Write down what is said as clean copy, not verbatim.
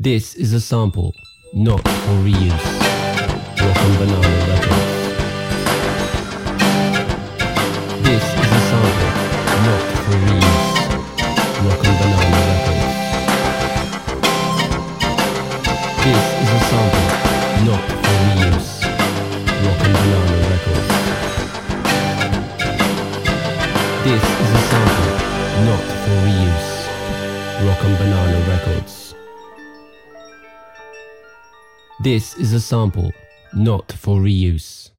This is a sample, not for reuse. Rock and Banana Records. This is a sample, not for reuse. Rock and Banana Records. This is a sample, not for reuse. Rock and Banana Records. This is a sample, not for reuse. Rock and Banana Records. This is a sample, not for reuse.